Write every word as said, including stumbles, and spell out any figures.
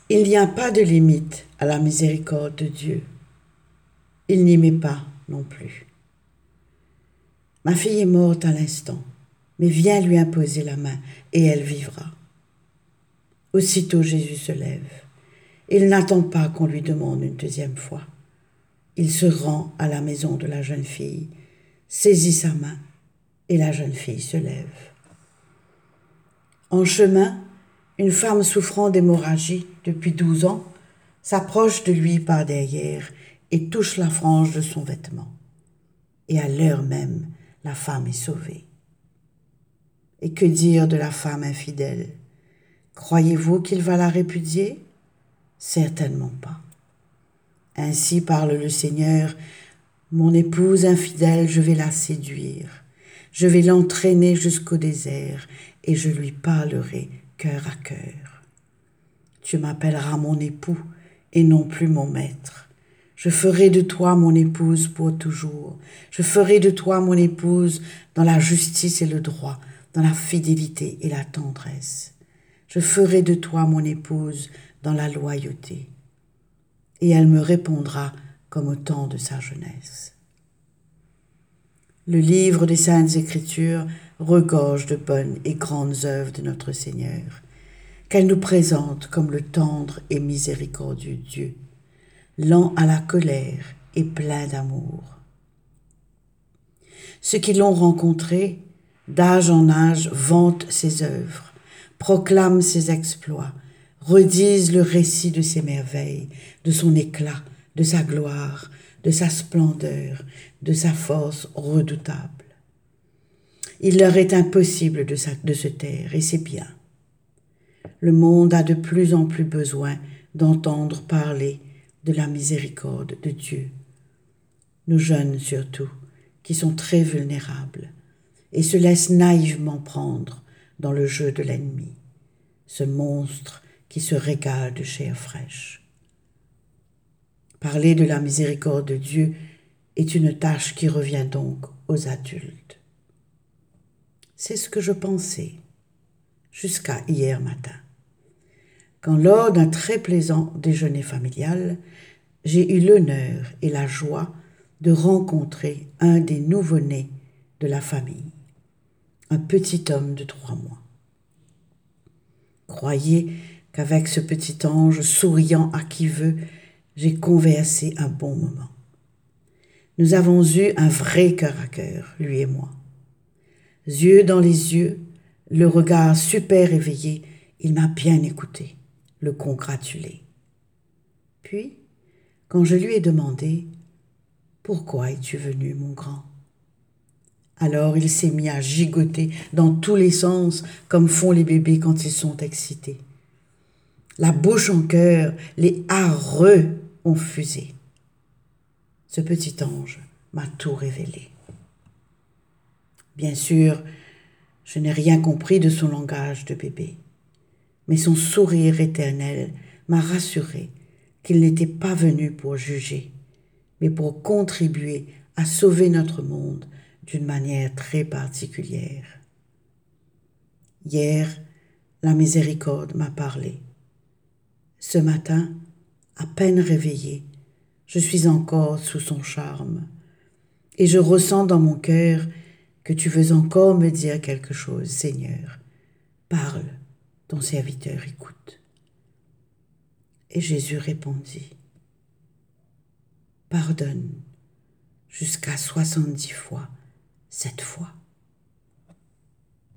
Il n'y a pas de limite à la miséricorde de Dieu. Il n'y met pas non plus. Ma fille est morte à l'instant, mais viens lui imposer la main et elle vivra. Aussitôt Jésus se lève. Il n'attend pas qu'on lui demande une deuxième fois. Il se rend à la maison de la jeune fille, saisit sa main et la jeune fille se lève. En chemin, une femme souffrant d'hémorragie depuis douze ans s'approche de lui par derrière et touche la frange de son vêtement. Et à l'heure même, la femme est sauvée. Et que dire de la femme infidèle? Croyez-vous qu'il va la répudier? Certainement pas. Ainsi parle le Seigneur, mon épouse infidèle, je vais la séduire. Je vais l'entraîner jusqu'au désert et je lui parlerai cœur à cœur. Tu m'appelleras mon époux et non plus mon maître. Je ferai de toi mon épouse pour toujours. Je ferai de toi mon épouse dans la justice et le droit, dans la fidélité et la tendresse. Je ferai de toi mon épouse dans la loyauté. Et elle me répondra comme au temps de sa jeunesse. Le livre des Saintes Écritures regorge de bonnes et grandes œuvres de notre Seigneur, qu'elle nous présente comme le tendre et miséricordieux Dieu, lent à la colère et plein d'amour. Ceux qui l'ont rencontré, d'âge en âge, vantent ses œuvres, proclament ses exploits, redisent le récit de ses merveilles, de son éclat, de sa gloire, de sa splendeur, de sa force redoutable. Il leur est impossible de, sa, de se taire, et c'est bien. Le monde a de plus en plus besoin d'entendre parler de la miséricorde de Dieu. Nos jeunes surtout, qui sont très vulnérables et se laissent naïvement prendre dans le jeu de l'ennemi, ce monstre qui se régale de chair fraîche. Parler de la miséricorde de Dieu est une tâche qui revient donc aux adultes. C'est ce que je pensais jusqu'à hier matin, quand lors d'un très plaisant déjeuner familial, j'ai eu l'honneur et la joie de rencontrer un des nouveau-nés de la famille, un petit homme de trois mois. Croyez qu'avec ce petit ange souriant à qui veut, j'ai conversé un bon moment. Nous avons eu un vrai cœur à cœur, lui et moi. Yeux dans les yeux, le regard super éveillé, il m'a bien écouté, le congratulé. Puis, quand je lui ai demandé « Pourquoi es-tu venu, mon grand ?» Alors il s'est mis à gigoter dans tous les sens, comme font les bébés quand ils sont excités. La bouche en cœur, les hareux ont fusé. Ce petit ange m'a tout révélé. Bien sûr, je n'ai rien compris de son langage de bébé, mais son sourire éternel m'a rassuré qu'il n'était pas venu pour juger, mais pour contribuer à sauver notre monde d'une manière très particulière. Hier, la miséricorde m'a parlé. Ce matin, à peine réveillée, je suis encore sous son charme et je ressens dans mon cœur que tu veux encore me dire quelque chose, Seigneur. Parle, ton serviteur écoute. Et Jésus répondit, pardonne jusqu'à soixante-dix fois, sept fois.